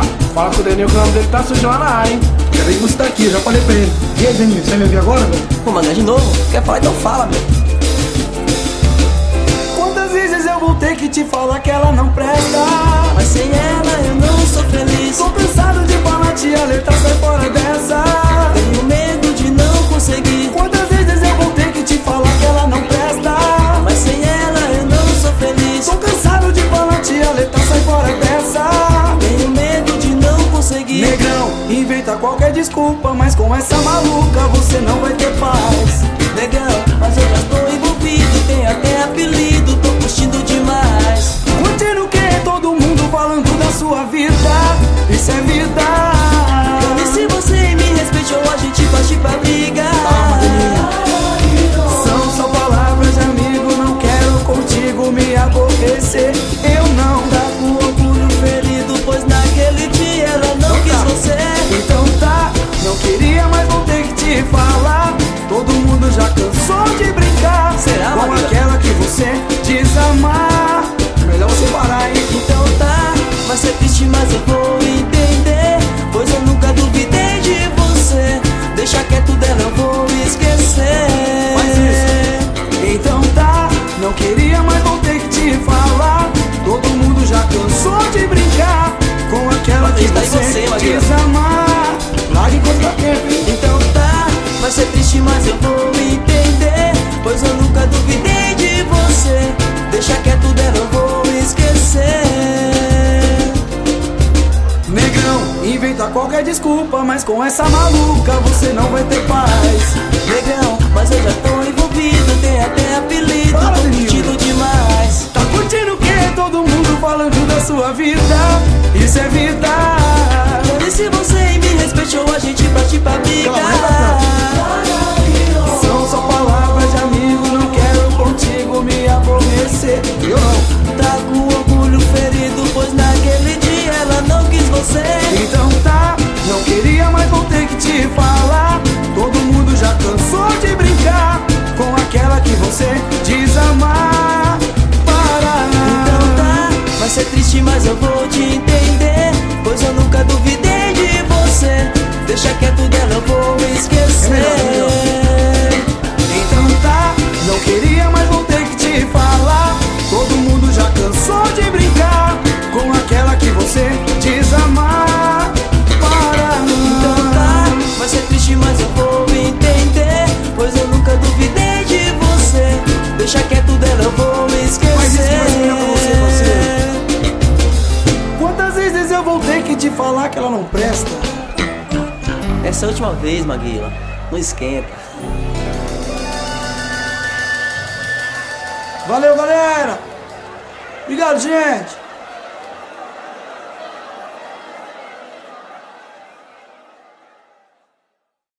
fala com o Deninho que o nome dele tá sujo lá na área, hein? Peraí, você tá aqui, já falei pra ele. E aí, Deninho, você vai me ouvir agora, velho? Pô, mano, é de novo? Quer falar? Então fala, meu. Quantas vezes eu vou ter que te falar que ela não presta? Mas sem ela eu não sou feliz. Tô cansado de falar, te alertar, sai fora dessa. Tenho medo de não conseguir. Quantas vezes eu vou ter que te falar que ela não presta? Mas sem ela eu não sou feliz. Tô cansado de falar, te alertar, sai fora dessa. Tenho medo de não conseguir. Negrão, inventa qualquer desculpa, mas com essa maluca você não vai ter paz. Negão, mas eu já tô envolvido, tem até apelido, tô curtindo demais. Curtindo o que? Todo mundo falando da sua vida. Isso é vida. E se você me respeite ou a gente parte pra briga? São só palavras de amigo, não quero contigo me aborrecer. Eu não. Tá com orgulho ferido, pois naquele dia ela não quis você. Então tá, não queria, mas vou ter que te falar. Todo mundo já cansou de brincar. Será, com Maria? aquela que você diz amar. Melhor você parar, hein? Então tá, vai ser triste, mas eu vou entender, pois eu nunca duvidei de você. Deixa quieto dela, eu vou esquecer. Faz isso. Então tá, não queria, mas vou ter que te falar. Todo mundo já cansou de brincar com aquela que Mas tá em você você, Maria. diz amar. Larga enquanto dá tempo, hein? Então tá, vai ser triste, mas eu vou entender, pois eu nunca duvidei de você. Deixa quieto dela, eu vou esquecer. Negrão, inventa qualquer desculpa, mas com essa maluca você não vai ter paz. Negão, mas eu já tô envolvido, tem até apelido, Fala, tô Deninho. curtindo demais. Tá curtindo o que? Todo mundo falando da sua vida. Isso é vida. E se você me respeitou, a gente parte pra briga? São só palavras de amigo, não quero contigo me aborrecer. Eu não. Tá com orgulho ferido, pois naquele dia ela não quis você. Então tá, não queria, mas vou ter que te falar. Todo mundo já cansou de brincar com aquela que você diz amar. Para. Então tá, vai ser triste, mas eu vou te entender, pois eu nunca duvidei de você. Deixa quieto dela, eu vou esquecer. Então tá, não queria, mas vou ter que te falar. Todo mundo já cansou de brincar com aquela que você diz amar. Para. Então tá, vai ser triste, mas eu vou entender, pois eu nunca duvidei de você. Deixa quieto dela, eu vou esquecer. Mas isso vai ser pra você. Quantas vezes eu vou ter que te falar que ela não presta? Essa é a última vez, Maguila, não esquenta. Valeu, galera. Obrigado, gente.